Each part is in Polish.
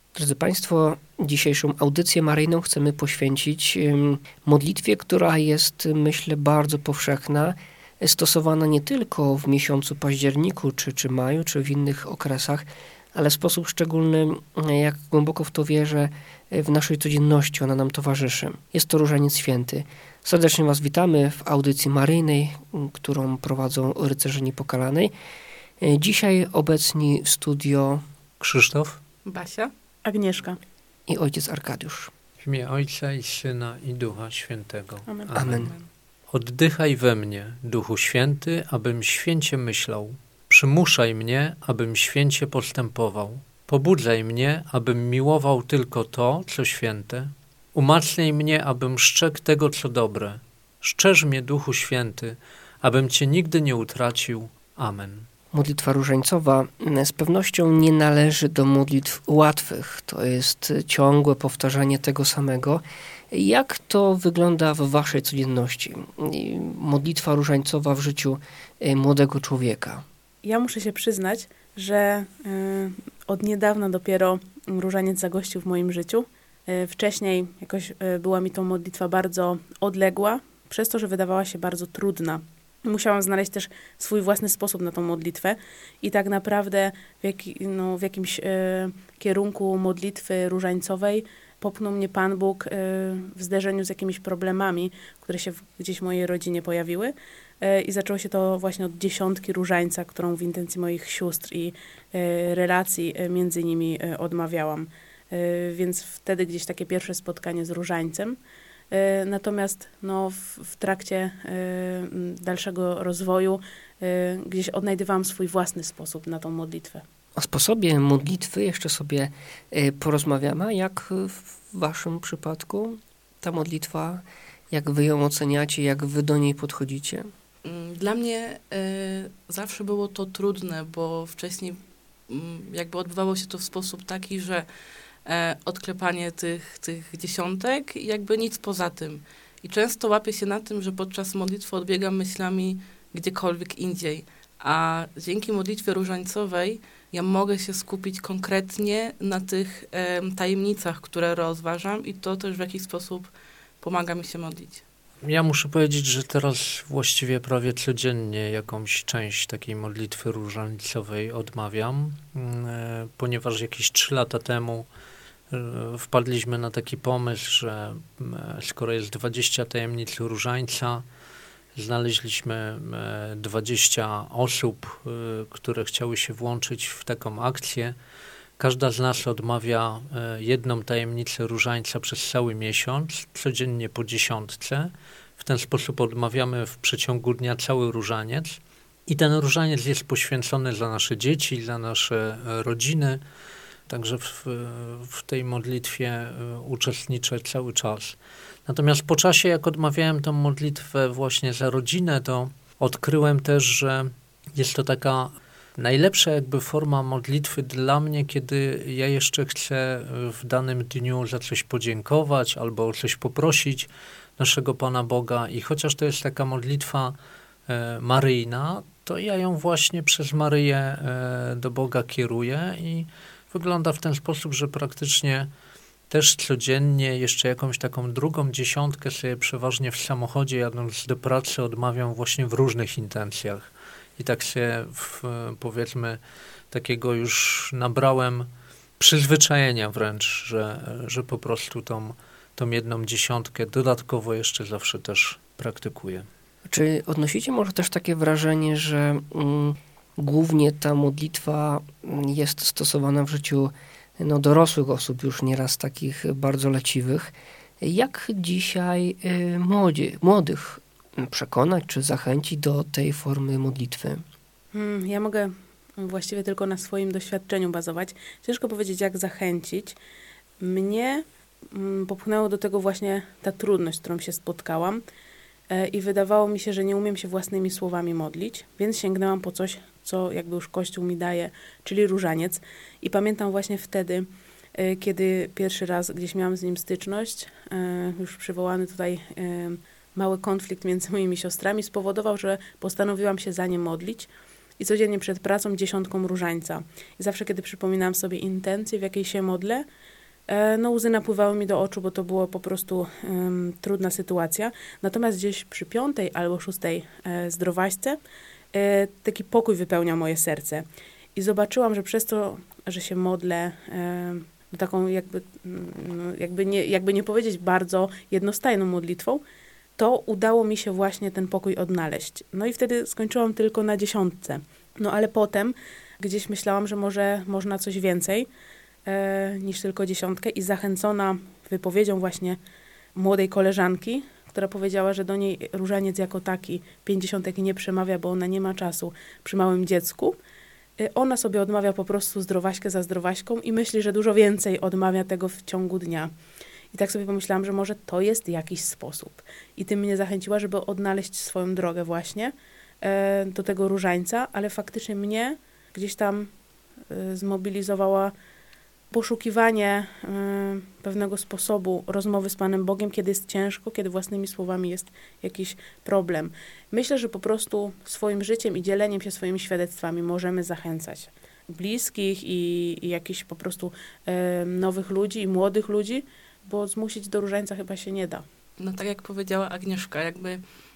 Drodzy Państwo, dzisiejszą audycję maryjną chcemy poświęcić modlitwie, która jest, myślę, bardzo powszechna, stosowana nie tylko w miesiącu październiku, czy maju, czy w innych okresach, ale w sposób szczególny, jak głęboko w to wierzę, w naszej codzienności ona nam towarzyszy. Jest to Różaniec Święty. Serdecznie Was witamy w audycji maryjnej, którą prowadzą Rycerze Niepokalanej. Dzisiaj obecni w studio Krzysztof, Basia, Agnieszka i ojciec Arkadiusz. w imię Ojca i Syna i Ducha Świętego. Amen. Amen. Oddychaj we mnie, Duchu Święty, abym święcie myślał. Przymuszaj mnie, abym święcie postępował. Pobudzaj mnie, abym miłował tylko to, co święte. Umacniaj mnie, abym strzegł tego, co dobre. Szczerz mnie, Duchu Święty, abym Cię nigdy nie utracił. Amen. Modlitwa różańcowa z pewnością nie należy do modlitw łatwych. To jest ciągłe powtarzanie tego samego. Jak to wygląda w Waszej codzienności? Modlitwa różańcowa w życiu młodego człowieka. Ja muszę się przyznać, że od niedawna dopiero różaniec zagościł w moim życiu. Wcześniej jakoś była mi tą modlitwa bardzo odległa, przez to, że wydawała się bardzo trudna. Musiałam znaleźć też swój własny sposób na tą modlitwę i tak naprawdę w jakimś kierunku modlitwy różańcowej popchnął mnie Pan Bóg w zderzeniu z jakimiś problemami, które się gdzieś w mojej rodzinie pojawiły. I zaczęło się to właśnie od dziesiątki różańca, którą w intencji moich sióstr i relacji między nimi odmawiałam. Więc wtedy gdzieś takie pierwsze spotkanie z różańcem. Natomiast w trakcie dalszego rozwoju gdzieś odnajdywałam swój własny sposób na tą modlitwę. O sposobie modlitwy jeszcze sobie porozmawiamy. A jak w Waszym przypadku ta modlitwa, jak Wy ją oceniacie, jak Wy do niej podchodzicie? Dla mnie zawsze było to trudne, bo wcześniej jakby odbywało się to w sposób taki, że odklepanie tych dziesiątek i jakby nic poza tym. I często łapię się na tym, że podczas modlitwy odbiegam myślami gdziekolwiek indziej. A dzięki modlitwie różańcowej ja mogę się skupić konkretnie na tych tajemnicach, które rozważam i to też w jakiś sposób pomaga mi się modlić. Ja muszę powiedzieć, że teraz właściwie prawie codziennie jakąś część takiej modlitwy różańcowej odmawiam, ponieważ jakieś 3 lata temu wpadliśmy na taki pomysł, że skoro jest 20 tajemnic różańca, znaleźliśmy 20 osób, które chciały się włączyć w taką akcję. Każda z nas odmawia jedną tajemnicę różańca przez cały miesiąc, codziennie po 10. W ten sposób odmawiamy w przeciągu dnia cały różaniec. I ten różaniec jest poświęcony dla nasze dzieci, dla nasze rodziny. Także w tej modlitwie uczestniczę cały czas. Natomiast po czasie, jak odmawiałem tę modlitwę właśnie za rodzinę, to odkryłem też, że jest to taka najlepsza jakby forma modlitwy dla mnie, kiedy ja jeszcze chcę w danym dniu za coś podziękować albo o coś poprosić naszego Pana Boga. I chociaż to jest taka modlitwa maryjna, to ja ją właśnie przez Maryję do Boga kieruję i wygląda w ten sposób, że praktycznie też codziennie jeszcze jakąś taką drugą dziesiątkę sobie przeważnie w samochodzie jadąc do pracy odmawiam właśnie w różnych intencjach. I tak się powiedzmy takiego już nabrałem przyzwyczajenia wręcz, że po prostu tą jedną dziesiątkę dodatkowo jeszcze zawsze też praktykuję. Czy odnosicie może też takie wrażenie, że głównie ta modlitwa jest stosowana w życiu dorosłych osób, już nieraz takich bardzo leciwych? Jak dzisiaj młodych przekonać czy zachęcić do tej formy modlitwy? Ja mogę właściwie tylko na swoim doświadczeniu bazować. Ciężko powiedzieć, jak zachęcić. Mnie popchnęło do tego właśnie ta trudność, z którą się spotkałam i wydawało mi się, że nie umiem się własnymi słowami modlić, więc sięgnęłam po coś, co jakby już Kościół mi daje, czyli różaniec. I pamiętam właśnie wtedy, kiedy pierwszy raz gdzieś miałam z nim styczność, już przywołany tutaj mały konflikt między moimi siostrami spowodował, że postanowiłam się za nie modlić. i codziennie przed pracą 10 różańca. I zawsze, kiedy przypominam sobie intencję, w jakiej się modlę, no łzy napływały mi do oczu, bo to było po prostu trudna sytuacja. Natomiast gdzieś przy 5 albo 6 zdrowaśce taki pokój wypełniał moje serce. I zobaczyłam, że przez to, że się modlę taką jakby nie powiedzieć bardzo jednostajną modlitwą, to udało mi się właśnie ten pokój odnaleźć. No i wtedy skończyłam tylko na 10. No ale potem gdzieś myślałam, że może można coś więcej niż tylko 10 i zachęcona wypowiedzią właśnie młodej koleżanki, która powiedziała, że do niej różaniec jako taki 50 nie przemawia, bo ona nie ma czasu przy małym dziecku. Ona sobie odmawia po prostu zdrowaśkę za zdrowaśką i myśli, że dużo więcej odmawia tego w ciągu dnia. I tak sobie pomyślałam, że może to jest jakiś sposób. I tym mnie zachęciła, żeby odnaleźć swoją drogę właśnie do tego różańca, ale faktycznie mnie gdzieś tam zmobilizowała poszukiwanie pewnego sposobu rozmowy z Panem Bogiem, kiedy jest ciężko, kiedy własnymi słowami jest jakiś problem. Myślę, że po prostu swoim życiem i dzieleniem się swoimi świadectwami możemy zachęcać bliskich i jakichś po prostu nowych ludzi i młodych ludzi, bo zmusić do różańca chyba się nie da. No tak jak powiedziała Agnieszka, jakby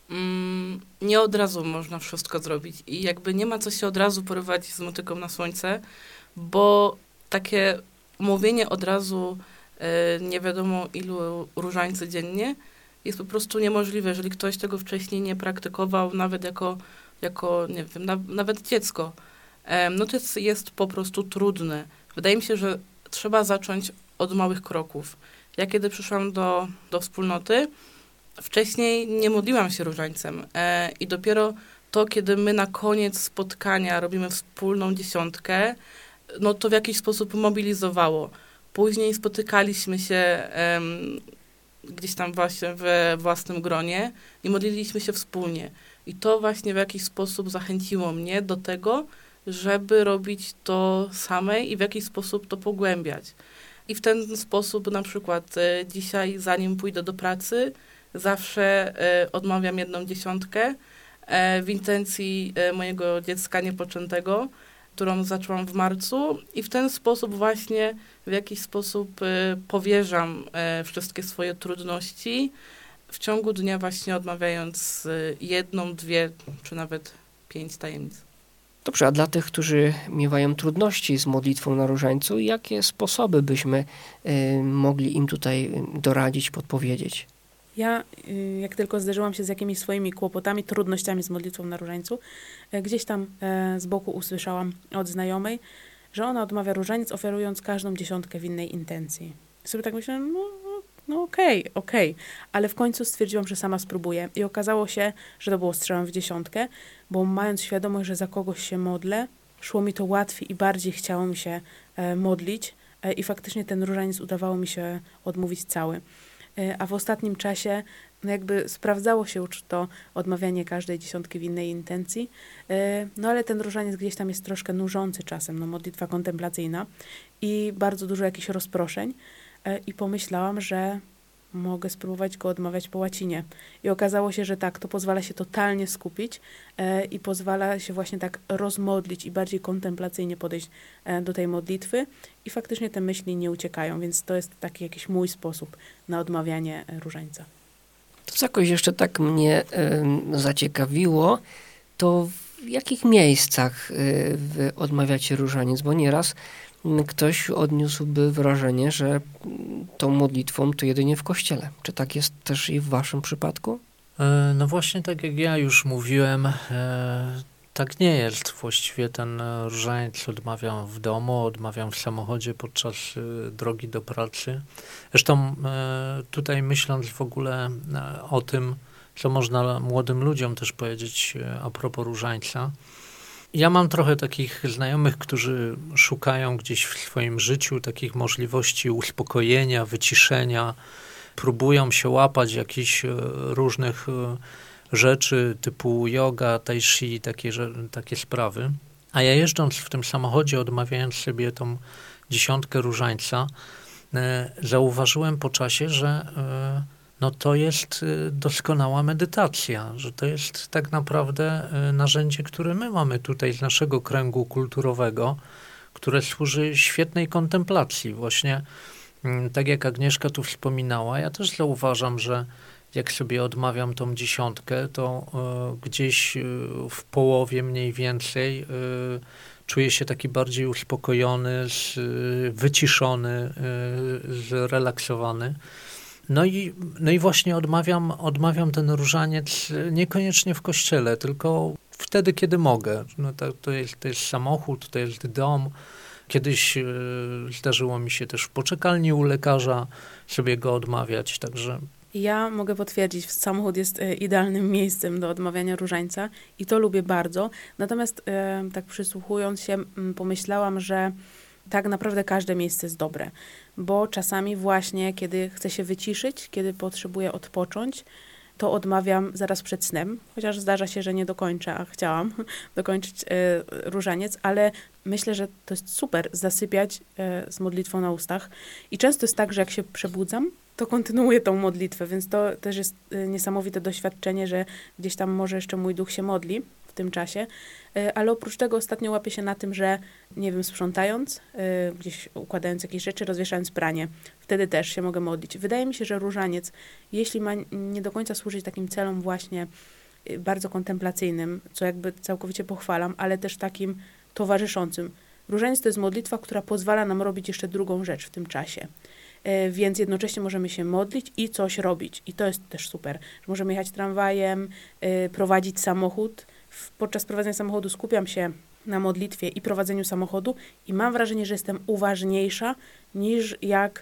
nie od razu można wszystko zrobić i jakby nie ma co się od razu porywać z motyką na słońce, bo takie mówienie od razu nie wiadomo ilu różańcy dziennie jest po prostu niemożliwe, jeżeli ktoś tego wcześniej nie praktykował, nawet jako nie wiem, nawet dziecko. No to jest po prostu trudne. Wydaje mi się, że trzeba zacząć od małych kroków. Ja kiedy przyszłam do wspólnoty, wcześniej nie modliłam się różańcem i dopiero to, kiedy my na koniec spotkania robimy wspólną 10, no to w jakiś sposób mobilizowało. Później spotykaliśmy się gdzieś tam właśnie we własnym gronie i modliliśmy się wspólnie. I to właśnie w jakiś sposób zachęciło mnie do tego, żeby robić to samej i w jakiś sposób to pogłębiać. I w ten sposób na przykład dzisiaj, zanim pójdę do pracy, zawsze odmawiam 1/10 w intencji mojego dziecka niepoczętego, którą zaczęłam w marcu i w ten sposób właśnie w jakiś sposób powierzam wszystkie swoje trudności w ciągu dnia właśnie odmawiając 1, 2 czy nawet 5 tajemnic. Dobrze, a dla tych, którzy miewają trudności z modlitwą na różańcu, jakie sposoby byśmy mogli im tutaj doradzić, podpowiedzieć? Ja, jak tylko zderzyłam się z jakimiś swoimi kłopotami, trudnościami z modlitwą na różańcu, gdzieś tam z boku usłyszałam od znajomej, że ona odmawia różaniec, oferując każdą 10 w innej intencji. I sobie tak myślałam, no okej. Ale w końcu stwierdziłam, że sama spróbuję. I okazało się, że to było strzałem w 10, bo mając świadomość, że za kogoś się modlę, szło mi to łatwiej i bardziej chciało mi się modlić i faktycznie ten różaniec udawało mi się odmówić cały. A w ostatnim czasie no jakby sprawdzało się już to odmawianie każdej 10 w innej intencji, no ale ten różaniec gdzieś tam jest troszkę nużący czasem, no modlitwa kontemplacyjna i bardzo dużo jakichś rozproszeń i pomyślałam, że mogę spróbować go odmawiać po łacinie. I okazało się, że tak, to pozwala się totalnie skupić i pozwala się właśnie tak rozmodlić i bardziej kontemplacyjnie podejść do tej modlitwy i faktycznie te myśli nie uciekają, więc to jest taki jakiś mój sposób na odmawianie różańca. To co jakoś jeszcze tak mnie zaciekawiło, to w jakich miejscach wy odmawiacie różaniec, bo nieraz ktoś odniósłby wrażenie, że tą modlitwą to jedynie w kościele. Czy tak jest też i w waszym przypadku? No właśnie tak jak ja już mówiłem, tak nie jest. Właściwie ten różaniec odmawiam w domu, odmawiam w samochodzie podczas drogi do pracy. Zresztą tutaj myśląc w ogóle o tym, co można młodym ludziom też powiedzieć a propos różańca, ja mam trochę takich znajomych, którzy szukają gdzieś w swoim życiu takich możliwości uspokojenia, wyciszenia, próbują się łapać jakichś różnych rzeczy typu yoga, tai chi, takie sprawy. A ja jeżdżąc w tym samochodzie, odmawiając sobie tą 10 różańca, zauważyłem po czasie, no to jest doskonała medytacja, że to jest tak naprawdę narzędzie, które my mamy tutaj z naszego kręgu kulturowego, które służy świetnej kontemplacji. Właśnie tak jak Agnieszka tu wspominała, ja też zauważam, że jak sobie odmawiam tą 10, to gdzieś w połowie mniej więcej czuję się taki bardziej uspokojony, wyciszony, zrelaksowany. No i właśnie odmawiam ten różaniec niekoniecznie w kościele, tylko wtedy, kiedy mogę. No to jest samochód, to jest dom. Kiedyś zdarzyło mi się też w poczekalni u lekarza sobie go odmawiać, także... Ja mogę potwierdzić, samochód jest idealnym miejscem do odmawiania różańca i to lubię bardzo. Natomiast tak przysłuchując się, pomyślałam, że tak naprawdę każde miejsce jest dobre, bo czasami właśnie, kiedy chcę się wyciszyć, kiedy potrzebuję odpocząć, to odmawiam zaraz przed snem, chociaż zdarza się, że nie dokończę, a chciałam dokończyć różaniec, ale myślę, że to jest super zasypiać z modlitwą na ustach i często jest tak, że jak się przebudzam, to kontynuuję tą modlitwę, więc to też jest niesamowite doświadczenie, że gdzieś tam może jeszcze mój duch się modli w tym czasie, ale oprócz tego ostatnio łapię się na tym, że nie wiem, sprzątając, gdzieś układając jakieś rzeczy, rozwieszając pranie, wtedy też się mogę modlić. Wydaje mi się, że różaniec, jeśli ma nie do końca służyć takim celom właśnie bardzo kontemplacyjnym, co jakby całkowicie pochwalam, ale też takim towarzyszącym. Różaniec to jest modlitwa, która pozwala nam robić jeszcze drugą rzecz w tym czasie. Więc jednocześnie możemy się modlić i coś robić. I to jest też super. Że możemy jechać tramwajem, prowadzić samochód. Podczas prowadzenia samochodu skupiam się na modlitwie i prowadzeniu samochodu i mam wrażenie, że jestem uważniejsza niż jak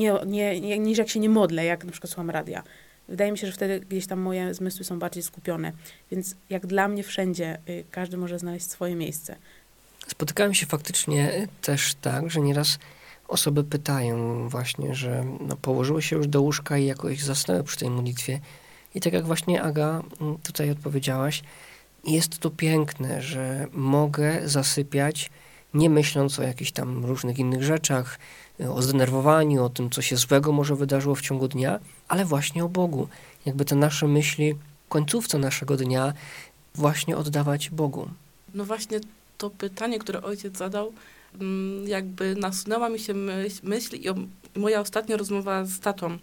się nie modlę, jak na przykład słucham radia. Wydaje mi się, że wtedy gdzieś tam moje zmysły są bardziej skupione. Więc jak dla mnie wszędzie każdy może znaleźć swoje miejsce. Spotykałem się faktycznie też tak, że nieraz osoby pytają właśnie, że położyły się już do łóżka i jakoś zasnęły przy tej modlitwie. I tak jak właśnie Aga tutaj odpowiedziałaś, jest to piękne, że mogę zasypiać nie myśląc o jakichś tam różnych innych rzeczach, o zdenerwowaniu, o tym, co się złego może wydarzyło w ciągu dnia, ale właśnie o Bogu. Jakby te nasze myśli w końcówce naszego dnia właśnie oddawać Bogu. No właśnie to pytanie, które ojciec zadał, jakby nasunęła mi się myśl i moja ostatnia rozmowa z tatą,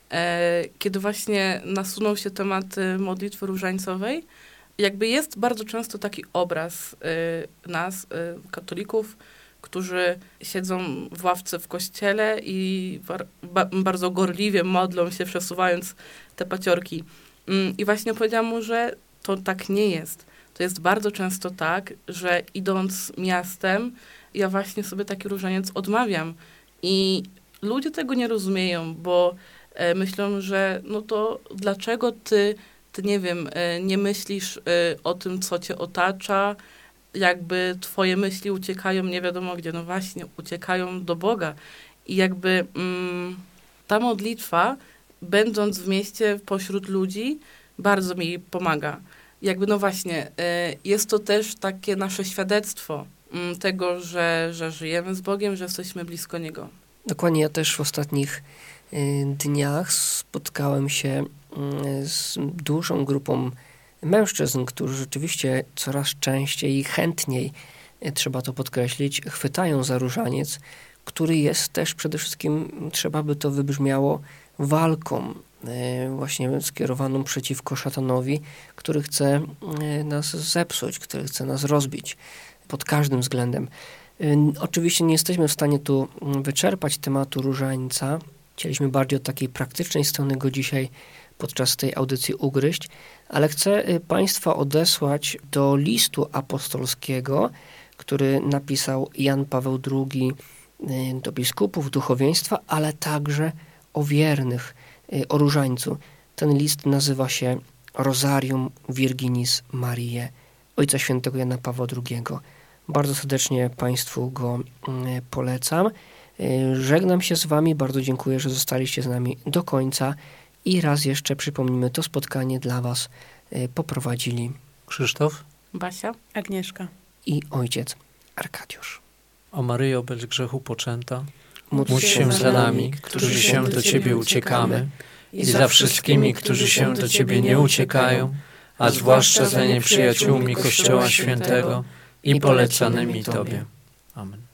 kiedy właśnie nasunął się temat modlitwy różańcowej. Jakby jest bardzo często taki obraz nas, katolików, którzy siedzą w ławce w kościele i bardzo gorliwie modlą się, przesuwając te paciorki. I właśnie powiedziałam mu, że to tak nie jest. To jest bardzo często tak, że idąc miastem, ja właśnie sobie taki różaniec odmawiam. I ludzie tego nie rozumieją, bo myślą, że no to dlaczego ty nie wiem, nie myślisz o tym, co cię otacza, jakby twoje myśli uciekają nie wiadomo gdzie. No właśnie, uciekają do Boga. I jakby ta modlitwa, będąc w mieście pośród ludzi, bardzo mi pomaga. Jakby no właśnie, jest to też takie nasze świadectwo tego, że żyjemy z Bogiem, że jesteśmy blisko Niego. Dokładnie, ja też w ostatnich dniach spotkałem się z dużą grupą mężczyzn, którzy rzeczywiście coraz częściej i chętniej, trzeba to podkreślić, chwytają za różaniec, który jest też przede wszystkim, trzeba by to wybrzmiało, walką właśnie skierowaną przeciwko szatanowi, który chce nas zepsuć, który chce nas rozbić pod każdym względem. Oczywiście nie jesteśmy w stanie tu wyczerpać tematu różańca. Chcieliśmy bardziej od takiej praktycznej strony go dzisiaj podczas tej audycji ugryźć, ale chcę Państwa odesłać do listu apostolskiego, który napisał Jan Paweł II do biskupów, duchowieństwa, ale także o wiernych, o różańcu. Ten list nazywa się Rosarium Virginis Mariae, Ojca Świętego Jana Pawła II. Bardzo serdecznie Państwu go polecam. Żegnam się z Wami, bardzo dziękuję, że zostaliście z nami do końca i raz jeszcze przypomnimy, to spotkanie dla Was poprowadzili Krzysztof, Basia, Agnieszka i ojciec Arkadiusz. O Maryjo bez grzechu poczęta, Módl się za nami, którzy się do Ciebie uciekamy, i za wszystkimi, którzy się do Ciebie nie uciekają, a zwłaszcza za nieprzyjaciółmi Kościoła Świętego i polecanymi Tobie. Amen.